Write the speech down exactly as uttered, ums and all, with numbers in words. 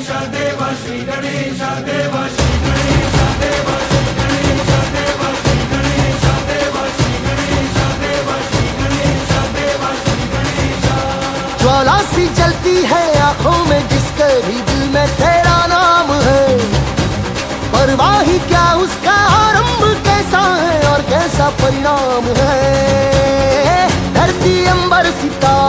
गणेश देव श्री गणेश देव श्री गणेश देव श्री गणेश देव श्री गणेश देव श्री गणेश देव श्री गणेश देव श्री गणेश। ज्वाला सी जलती है आंखों में जिसके भी दिल में तेरा नाम है, परवाह ही क्या उसका आरंभ कैसा है और कैसा परिणाम है। धरती अंबर सितारा